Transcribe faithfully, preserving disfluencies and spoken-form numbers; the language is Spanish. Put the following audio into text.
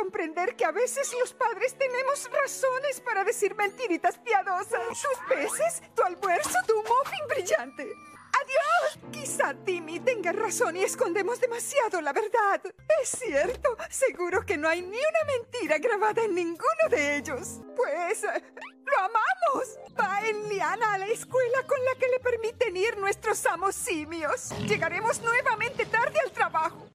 comprender que a veces los padres tenemos razones para decir mentiritas piadosas. Tus peces, tu almuerzo, tu muffin brillante. ¡Adiós! Quizá Timmy tenga razón y escondemos demasiado la verdad. Es cierto, seguro que no hay ni una mentira grabada en ninguno de ellos. Pues, ¡lo amamos! Va en liana a la escuela con la que le permiten ir nuestros amos simios. Llegaremos nuevamente tarde al trabajo.